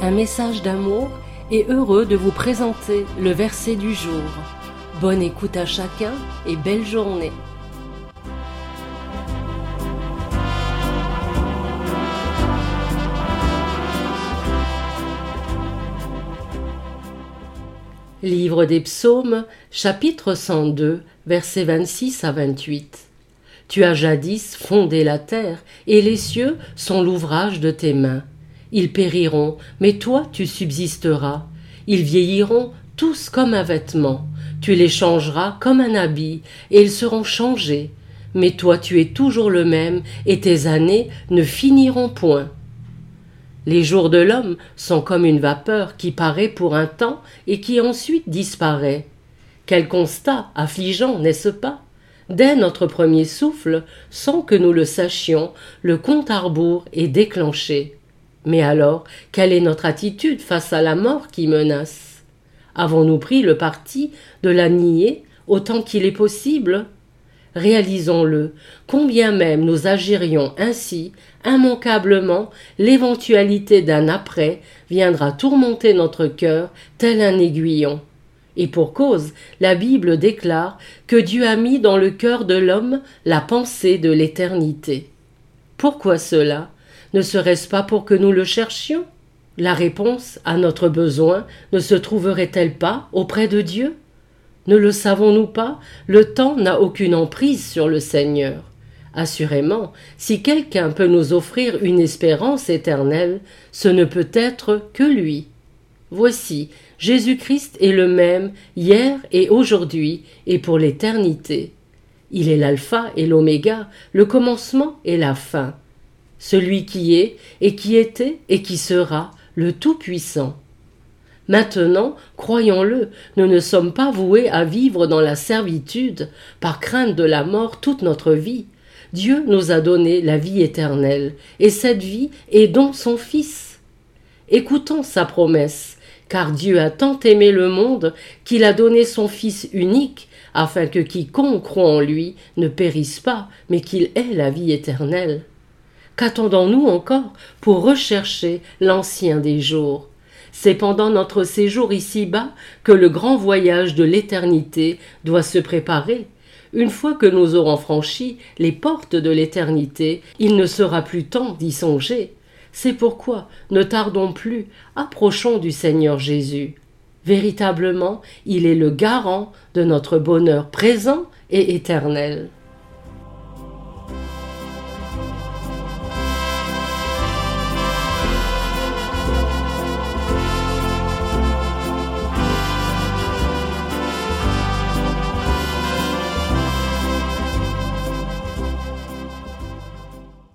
un message d'amour et heureux de vous présenter le verset du jour. Bonne écoute à chacun et belle journée. Livre des Psaumes, chapitre 102, versets 26 à 28. Tu as jadis fondé la terre, et les cieux sont l'ouvrage de tes mains. Ils périront, mais toi tu subsisteras. Ils vieilliront tous comme un vêtement. Tu les changeras comme un habit, et ils seront changés. Mais toi tu es toujours le même, et tes années ne finiront point. Les jours de l'homme sont comme une vapeur qui paraît pour un temps et qui ensuite disparaît. Quel constat affligeant, n'est-ce pas? Dès notre premier souffle, sans que nous le sachions, le compte à rebours est déclenché. Mais alors, quelle est notre attitude face à la mort qui menace? Avons-nous pris le parti de la nier autant qu'il est possible? Réalisons-le, combien même nous agirions ainsi, immanquablement, l'éventualité d'un après viendra tourmenter notre cœur tel un aiguillon. Et pour cause, la Bible déclare que Dieu a mis dans le cœur de l'homme la pensée de l'éternité. Pourquoi cela? Ne serait-ce pas pour que nous le cherchions? La réponse à notre besoin ne se trouverait-elle pas auprès de Dieu? Ne le savons-nous pas? Le temps n'a aucune emprise sur le Seigneur. Assurément, si quelqu'un peut nous offrir une espérance éternelle, ce ne peut être que lui. Voici, Jésus-Christ est le même hier et aujourd'hui et pour l'éternité. Il est l'alpha et l'oméga, le commencement et la fin. Celui qui est et qui était et qui sera, le Tout-Puissant. Maintenant, croyons-le, nous ne sommes pas voués à vivre dans la servitude, par crainte de la mort toute notre vie. Dieu nous a donné la vie éternelle, et cette vie est dans son Fils. Écoutons sa promesse, car Dieu a tant aimé le monde qu'il a donné son Fils unique, afin que quiconque croit en lui ne périsse pas, mais qu'il ait la vie éternelle. Qu'attendons-nous encore pour rechercher l'ancien des jours? C'est pendant notre séjour ici-bas que le grand voyage de l'éternité doit se préparer. Une fois que nous aurons franchi les portes de l'éternité, il ne sera plus temps d'y songer. C'est pourquoi ne tardons plus, approchons du Seigneur Jésus. Véritablement, il est le garant de notre bonheur présent et éternel.